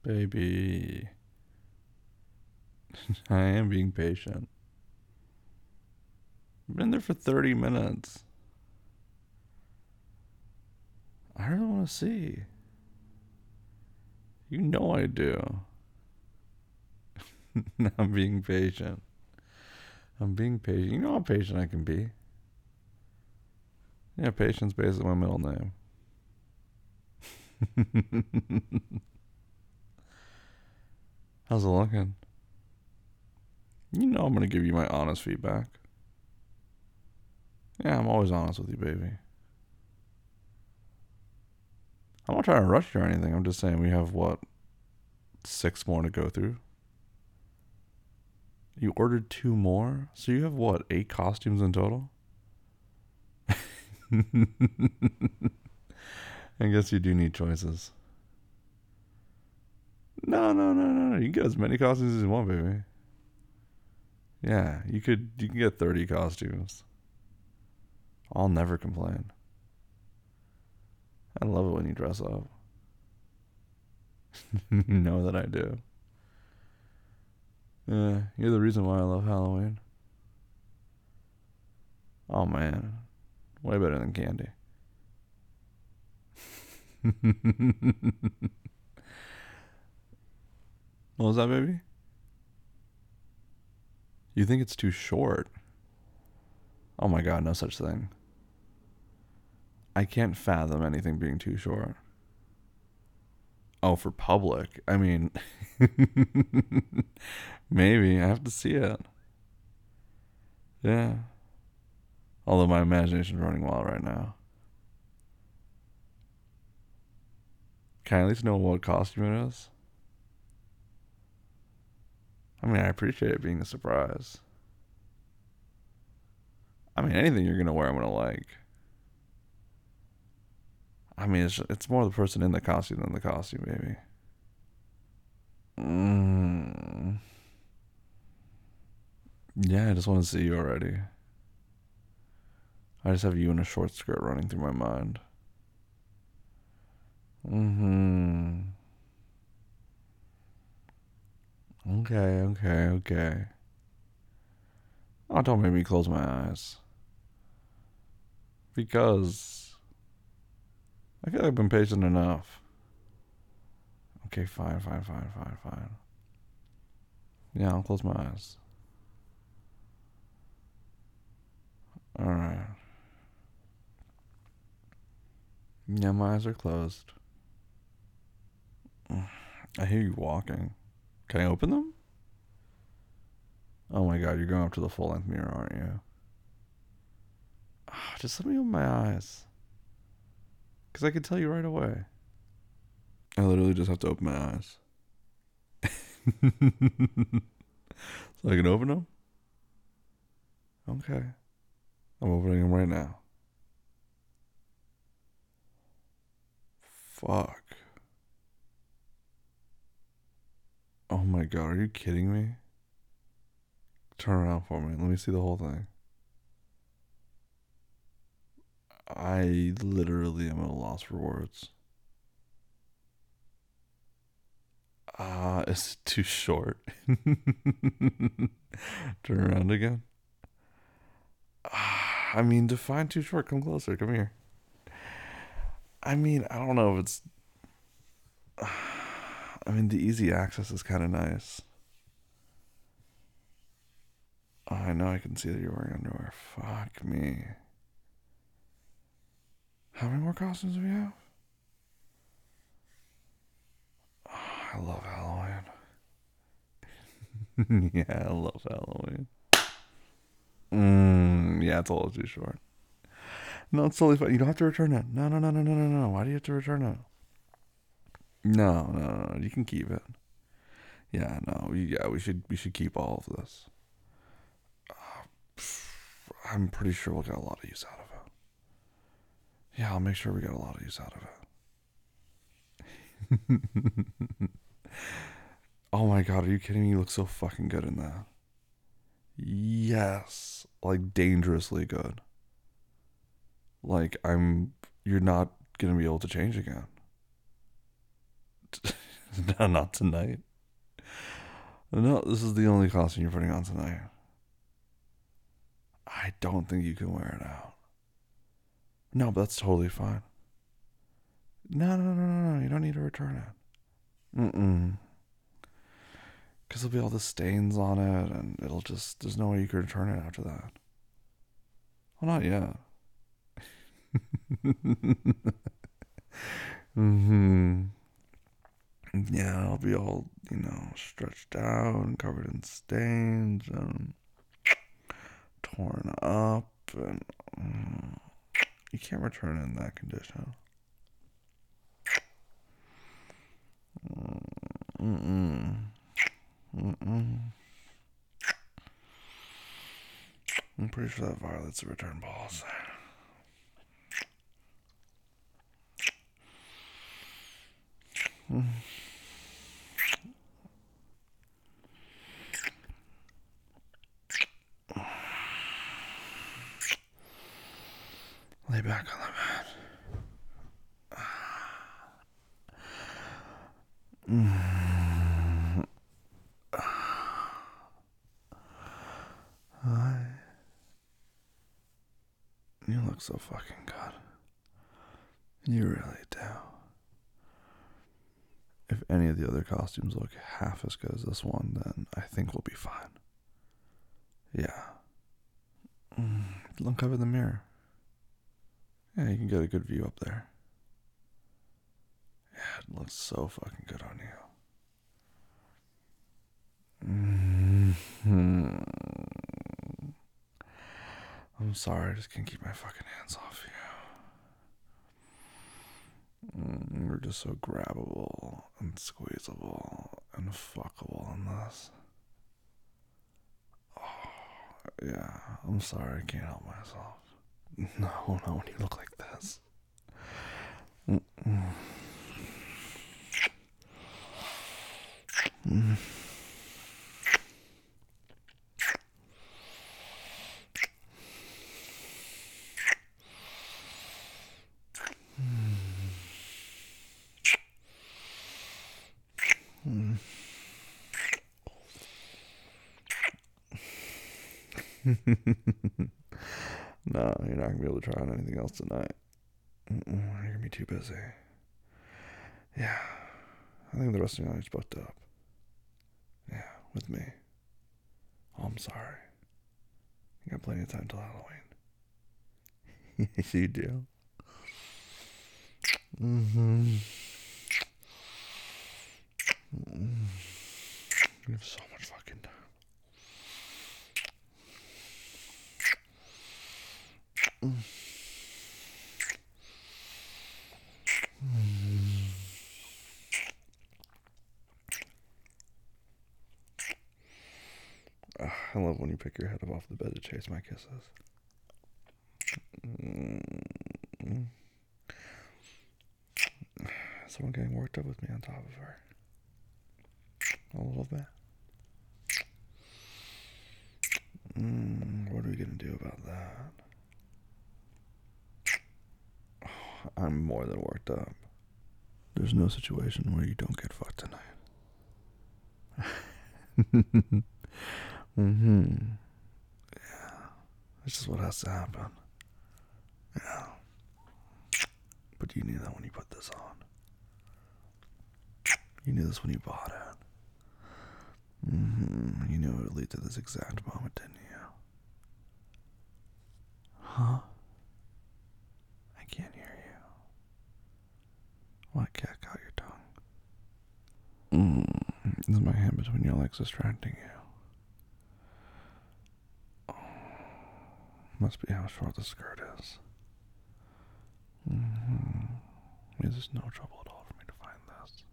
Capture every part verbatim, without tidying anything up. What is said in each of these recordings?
Baby. I am being patient. I've been there for thirty minutes. I really want to see. You know I do. I'm being patient. I'm being patient. You know how patient I can be. Yeah, patience basically my middle name. How's it looking? You know I'm gonna give you my honest feedback. Yeah, I'm always honest with you, baby. I'm not trying to rush you or anything. I'm just saying we have what, six more to go through. You ordered two more, so you have what, eight costumes in total? I guess you do need choices. No, no, no, no, no. You can get as many costumes as you want, baby. Yeah, you could. You can get thirty costumes. I'll never complain. I love it when you dress up. You know that I do. Yeah, you're the reason why I love Halloween. Oh man, way better than candy. What was that, baby? You think it's too short? Oh my god, no such thing. I can't fathom anything being too short. Oh, for public. I mean, maybe. I have to see it. Yeah. Although my imagination's running wild right now. Can I at least know what costume it is? I mean, I appreciate it being a surprise. I mean, anything you're gonna wear, I'm gonna like. I mean, it's it's more the person in the costume than the costume, baby. Mm. Yeah, I just want to see you already. I just have you in a short skirt running through my mind. Mm-hmm. Okay, okay, okay. Oh, don't make me close my eyes. Because I feel like I've been patient enough. Okay, fine, fine, fine, fine, fine. Yeah, I'll close my eyes. Alright. Yeah, my eyes are closed. I hear you walking. Can I open them? Oh my god, you're going up to the full length mirror, aren't you? Ah, just let me open my eyes. Because I can tell you right away. I literally just have to open my eyes. So I can open them? Okay. I'm opening them right now. Fuck. Oh my god, are you kidding me? Turn around for me. Let me see the whole thing. I literally am at a loss for words. Ah, uh, it's too short. Turn around again. Ah, I mean, define too short. Come closer. Come here. I mean, I don't know if it's. I mean, the easy access is kind of nice. Oh, I know I can see that you're wearing underwear. Fuck me. How many more costumes do we have? Oh, I love Halloween. Yeah, I love Halloween. Mm, yeah, it's a little too short. No, it's totally fine. You don't have to return it. No, no, no, no, no, no, no. Why do you have to return it? No, no, no, no. You can keep it. Yeah, no. We, yeah, we should we should keep all of this. I'm pretty sure we'll get a lot of use out of it. Yeah, I'll make sure we get a lot of use out of it. Oh my god, are you kidding me? You look so fucking good in that. Yes, like dangerously good. Like I'm, you're not gonna be able to change again. No, not tonight. No, this is the only costume you're putting on tonight. I don't think you can wear it out. No, but that's totally fine. No, no, no, no, no. You don't need to return it. Mm-mm. Because there'll be all the stains on it, and it'll just, there's no way you can return it after that. Well, not yet. Mm-hmm. Yeah, it'll be all, you know, stretched out and covered in stains and torn up, and mm, you can't return it in that condition. Mm-mm. Mm-mm. I'm pretty sure that violates the return policy. Mm. Lay back on the mat. Mm. Hi. You look so fucking good. You really do. If any of the other costumes look half as good as this one, then I think we'll be fine. Yeah. Mm. Look up in the mirror. Yeah, you can get a good view up there. Yeah, it looks so fucking good on you. Mm-hmm. I'm sorry, I just can't keep my fucking hands off you. Mm, you're just so grabbable and squeezable and fuckable in this. Oh, yeah, I'm sorry, I can't help myself. No, no, when you look like this. Mm-mm. Mm. Mm. No, you're not gonna be able to try on anything else tonight. Mm-mm, you're gonna be too busy. Yeah, I think the rest of the night's booked up. Yeah, with me. Oh, I'm sorry. You got plenty of time till Halloween. Yes, you do. Mm-hmm. Mm-hmm. You have so much fucking time. Mm. Mm. Uh, I love when you pick your head up off the bed to chase my kisses. Mm. Someone getting worked up with me on top of her. A little bit. Mm, what are we gonna do about that? I'm more than worked up. There's no situation where you don't get fucked tonight. Mm-hmm. Yeah. It's just what has to happen. Yeah. But you knew that when you put this on. You knew this when you bought it. Mm-hmm. You knew it would lead to this exact moment, didn't you? Huh? I can't hear you. What cat got your tongue? Mm. Is my hand between your legs distracting you? Oh. Must be how short the skirt is. Mm-hmm. There's no trouble at all for me to find this.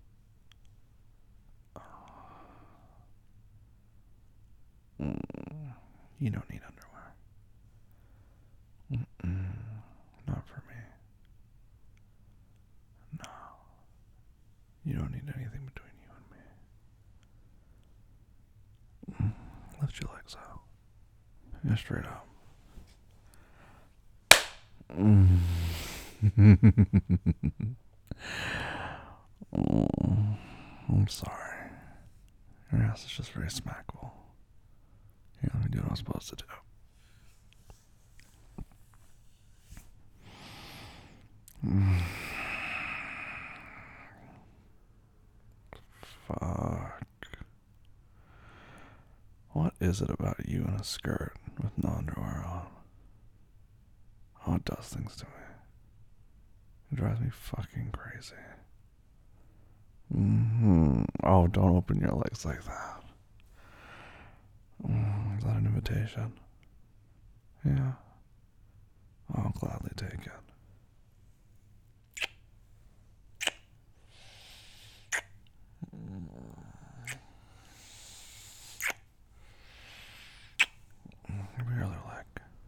Oh. Mm. You don't need underwear. Mm-mm. Not for me. No. You don't need anything between you and me. Mm. Lift your legs out. Yeah, straight up. Mm. Mm. I'm sorry. Your ass is just very smackable. Here, let me do what I'm supposed to do. Mm. Fuck. What is it about you in a skirt with no underwear on? Oh, it does things to me. It drives me fucking crazy. Mm-hmm. Oh, don't open your legs like that. Mm, is that an invitation? Yeah. I'll gladly take it. Give me your other leg.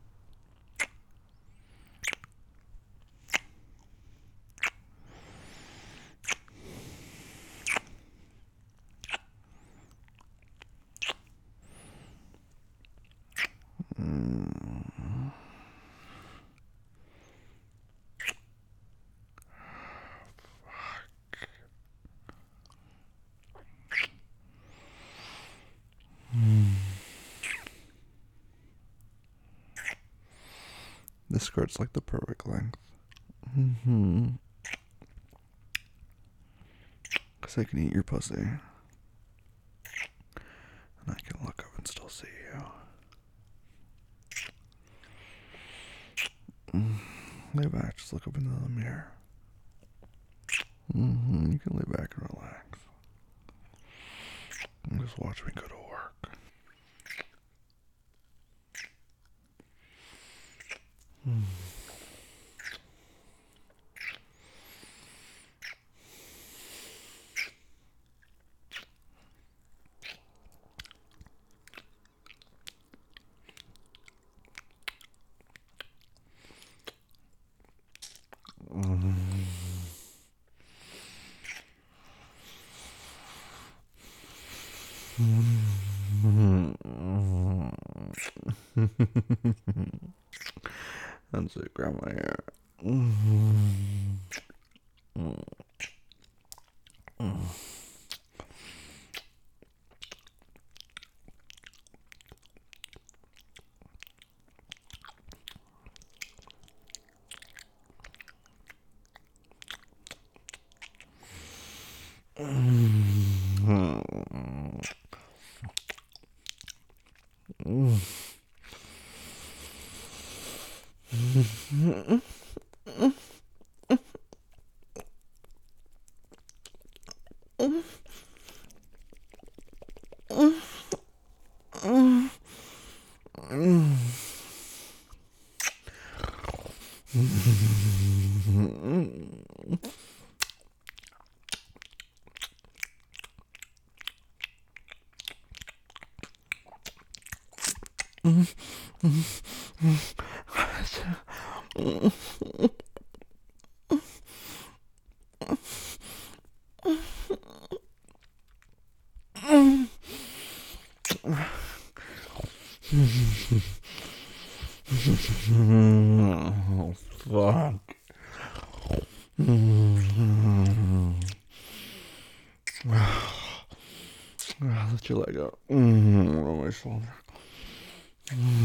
Mm. Mm. This skirt's like the perfect length. Mm-hmm. Because I can eat your pussy. And I can look up and still see you. Mm. Lay back, just look up into the mirror. Mm-hmm. You can lay back and relax. And just watch me go to work. Mm. That's it, grab my hair. Oh, fuck. Let your leg up. Mm, on my shoulder. Mm.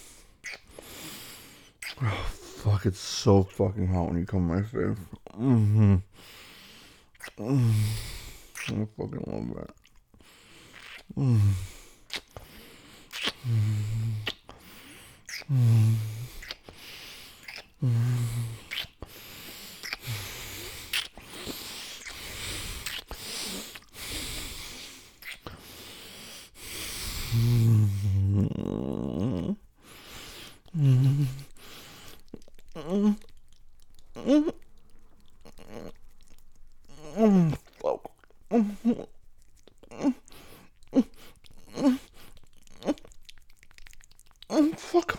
Oh, fuck, it's so fucking hot when you come on my face. Mm-hmm. Mm. I fucking love that. Mm. Mm. Mm. Mm. Fuck.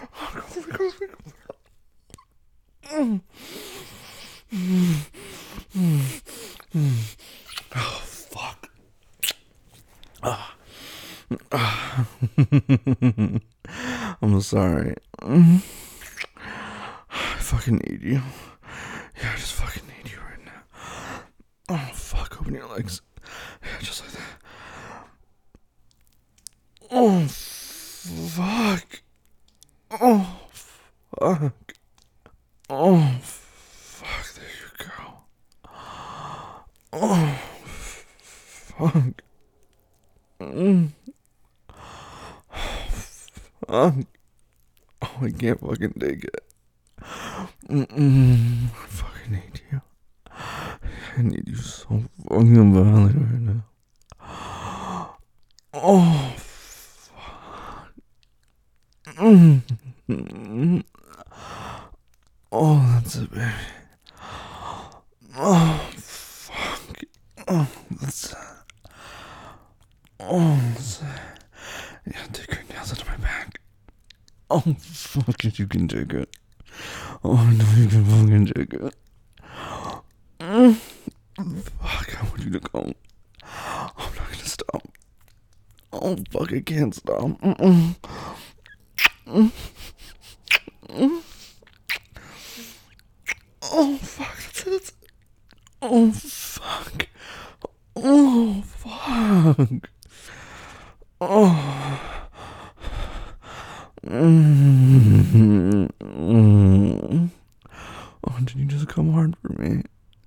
Oh, fuck. I'm sorry. I fucking need you. Yeah, I just fucking need you right now. Oh, fuck. Open your legs. just like that. Oh, fuck. Oh, fuck. Oh, fuck. There you go. Oh, fuck. Mm. Fuck. Oh, I can't fucking take it. Mm-mm. I fucking need you. I need you so fucking badly right now. Oh, fuck. Mm. Oh, that's it, baby. Oh, fuck. Oh, that's it. Oh, that's it. Yeah, take your nails into my back. Oh, fuck it, you can take it. Oh, I know you can fucking take it. Mm. Fuck, I want you to go. I'm not gonna stop. Oh, fuck, I can't stop. Mm-mm. Mm. Mm. Oh, fuck, that's it, that's it. Oh, fuck. Oh, fuck. Oh. Mm. Mm. Oh, did you just come hard for me?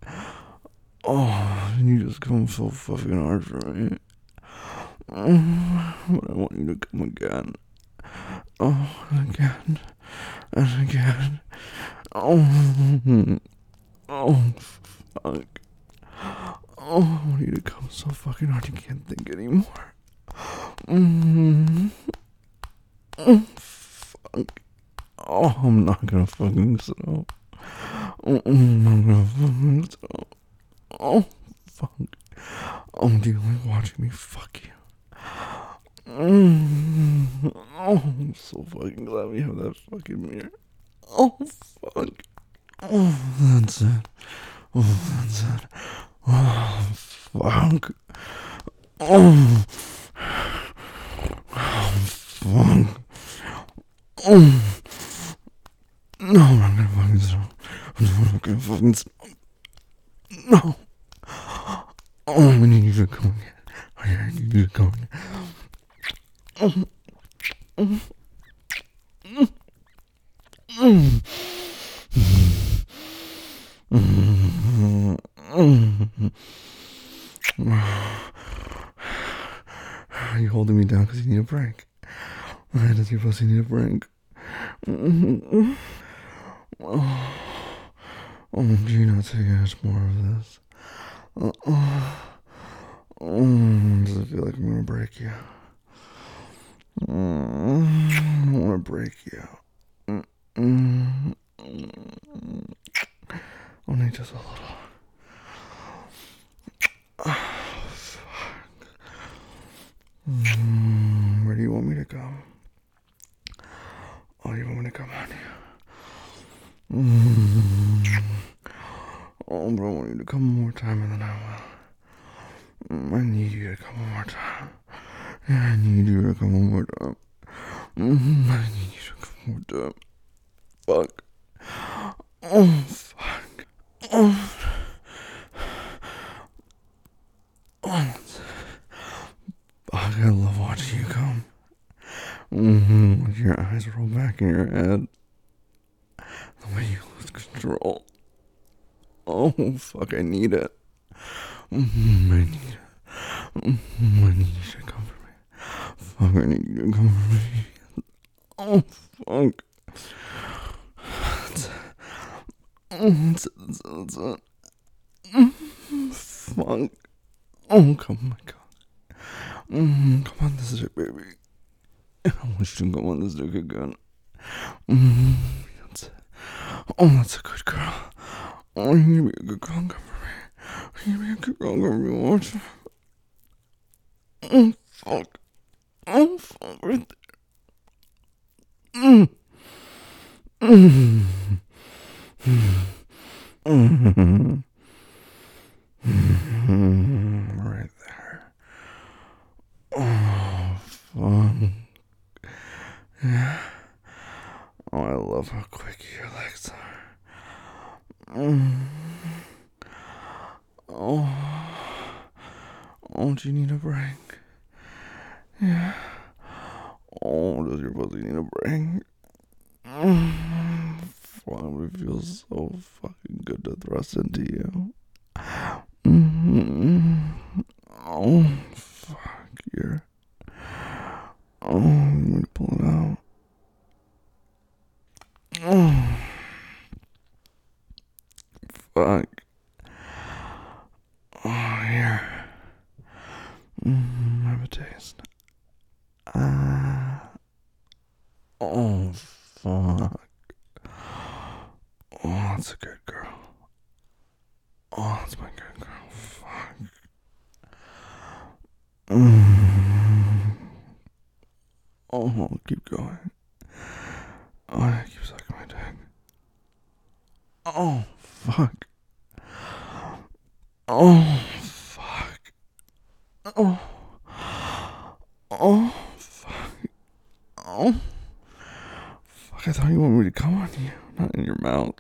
Oh, did you just come so fucking hard for me? Mm. But I want you to come again. Oh, and again. And again. Oh. Oh, fuck. Oh, I want you to come so fucking hard you can't think anymore. Mm. Mm. Fuck. Oh, I'm not gonna fucking stop. Mm, I'm not gonna fucking stop. Oh, fuck. Oh, do you like watching me fuck you? Mm. Oh, I'm so fucking glad we have that fucking mirror. Oh, fuck. Oh, that's it. Oh, that's it. Oh, fuck. Oh, oh fuck. Oh. No, I'm not gonna fucking stop. I'm not gonna fucking stop. No. Oh, I need you to come again. I need you to come again. Oh. Mm. Mm. Mm. Mm. Mm. Are you holding me down because you need a break? Why does your pussy need a break? Mm-hmm. Oh, oh, do you not take much more of this? Uh, oh, oh, does it feel like I'm gonna break you? Mm, I wanna break you. Mm, mm, only just a little. Oh, fuck. Mm, where do you want me to go? Oh, you want me to come on you? Mm. Oh, but I want you to come one more time and then I will. Mm, I need you to come one more time. Yeah, I need you to come one more time. Mm, I need you to come one more time. Fuck. Oh, fuck. Oh. Oh. Fuck, I love watching you come. Mm-hmm. With your eyes roll back in your head. The way you lose control. Oh, fuck, I need it. Mm-hmm, I need it. Mm-hmm, I need you to come for me. Fuck, I need you to come for me. Oh, fuck. That's it. That's it, that's it, that's it. Mm, fuck. Oh, come on, my God. Mm, come on, this is it, baby. I want you to come on this dick again. Mm, that's it. Oh, that's a good girl. Oh, you need to be a good girl, come for me. You need to be a good girl, come for me, won't you? Oh, fuck. Oh, fuck, right there. Mm. Mm. Mm. Mm. Right there. Oh, fuck. Yeah. Oh, I love how quick your legs are. Mm. Oh. Oh, do you need a break? Yeah. Oh, does your pussy need a break? Mm. Fuck, it feels so fucking good to thrust into you. Mm-hmm. Oh, fuck, you're... Oh, I'm gonna pull it out. Oh, fuck. Oh, here. Mm, have a taste. Ah. Oh, fuck. Oh, that's a good girl. Oh, that's my good girl. Fuck. Mm. Oh, keep going. Oh, yeah, keep sucking my dick. Oh, fuck. Oh, fuck. Oh. Oh, fuck. Oh. Fuck, I thought you wanted me to come on you, not in your mouth.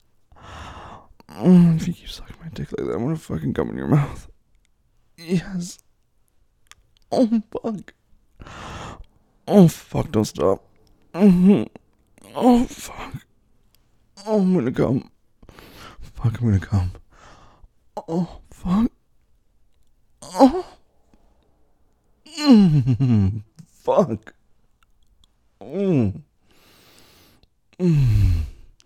Oh, if you keep sucking my dick like that, I'm gonna fucking come in your mouth. Yes. Oh, fuck. Oh, fuck, don't stop. Mm-hmm. Oh, fuck. Oh, I'm gonna come. Fuck, I'm gonna come. Oh, fuck. Oh. Mm. Fuck. Mm. Mm.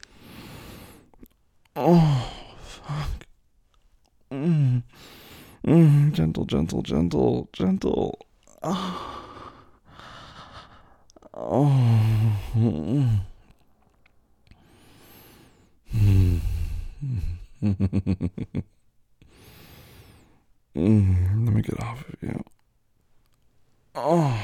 Oh, fuck. Mm. Mm. Gentle, gentle, gentle, gentle. Oh. Oh. Mm. Mm. Mm. Let me get off of you. Oh.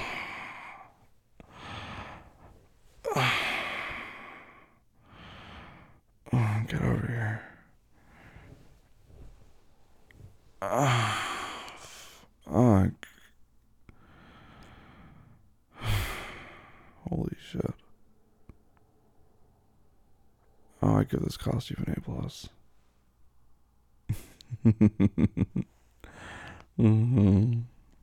Oh, get over here. Ah, fuck. Holy shit. Oh, I give this costume an A plus. Mm-hmm.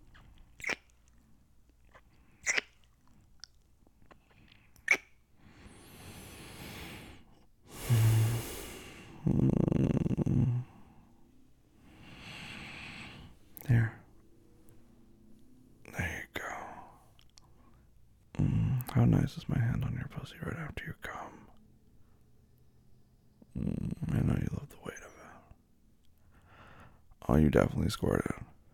Mm. There. There you go. Mm. How nice is my hand on your pussy right after you come? Mm. I know you love the weight of it. Oh, you definitely squirted.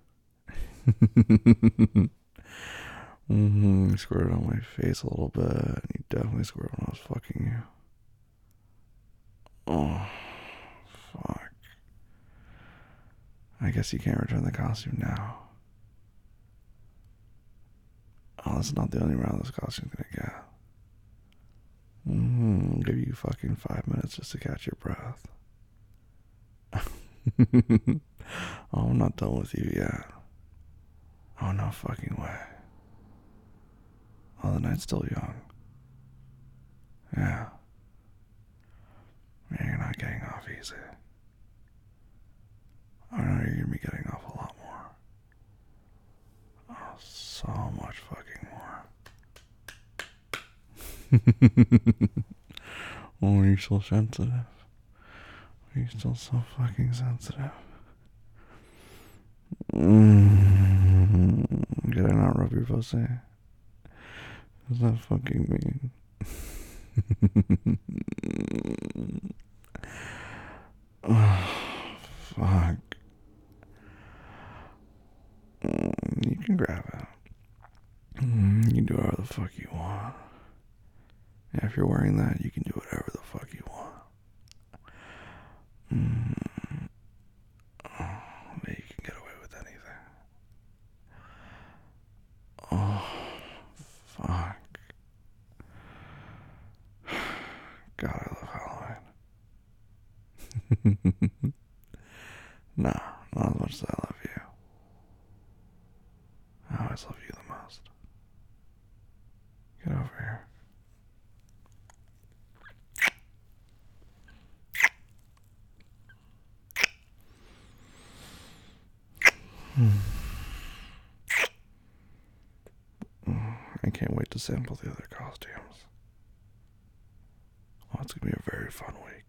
Mm-hmm. You squirted on my face a little bit. And you definitely squirted when I was fucking you. Oh, fuck. I guess you can't return the costume now. Oh, that's not the only round this costume's gonna get. Mm-hmm. I'll give you fucking five minutes just to catch your breath. Oh, I'm not done with you yet. Oh, no fucking way. Oh, the night's still young. Yeah. Yeah, you're not getting off easy. I know you're gonna be getting off a lot more. Oh, so much fucking more. Oh, you're so sensitive. You're still so fucking sensitive. Mm. Did I not rub your pussy? What does that fucking mean? Oh, fuck. Mm, you can grab it. Mm, you can do whatever the fuck you want. Yeah, if you're wearing that, you can do whatever the fuck you want. Mm. Oh, you can get away with anything. Oh, fuck. God, I love Halloween. Nah, not as much as I love you. I always love you the most. Get over here. Hmm. I can't wait to sample the other costumes. Oh, it's gonna be a very fun week.